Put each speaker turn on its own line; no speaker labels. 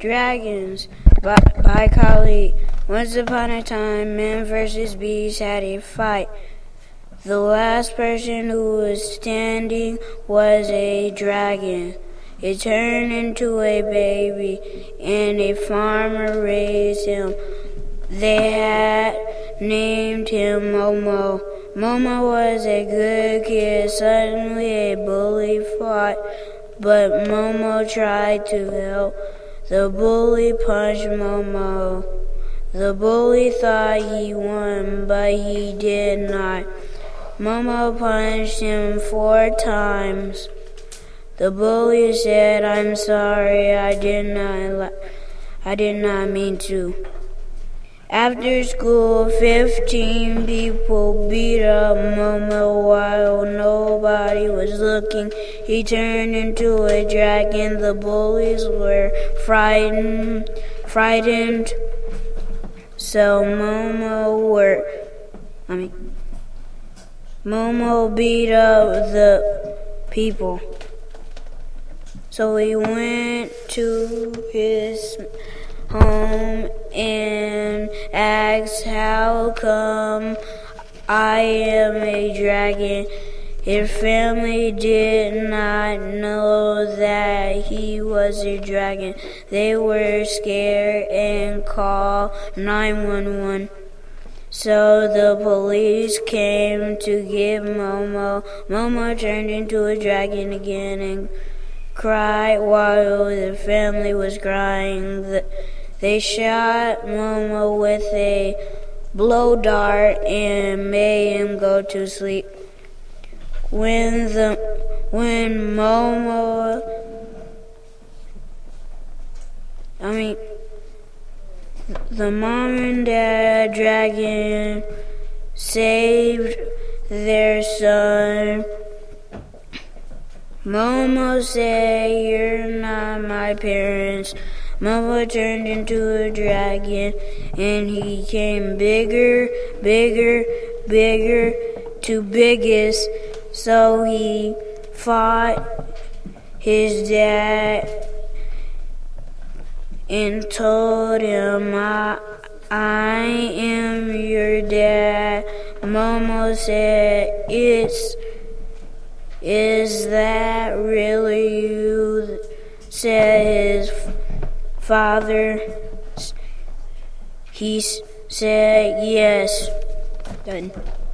Dragons by Kali. Once upon a time, men versus bees had a fight. The last person who was standing was a dragon. It turned into a baby, and a farmer raised him. They had named him Momo. Momo was a good kid. Suddenly a bully fought, but Momo tried to help. The bully punched Momo. The bully thought he won, but he did not. Momo punched him 4 times. The bully said, "I'm sorry, I did not mean to." After school, 15 people beat up Momo while nobody was looking. He turned into a dragon. The bullies were frightened. So Momo beat up the people. So he went to his home and asked, "How come I am a dragon?" His family did not know that he was a dragon. They were scared and called 911. So the police came to get Momo. Momo turned into a dragon again and cried while the family was crying. They shot Momo with a blow dart and made him go to sleep. The mom and dad dragon saved their son. Momo said, "You're not my parents." Momo turned into a dragon, and he became bigger to biggest. So he fought his dad and told him, I am your dad." Momo said, "Is that really you?" said his father. He said, "Yes." Done.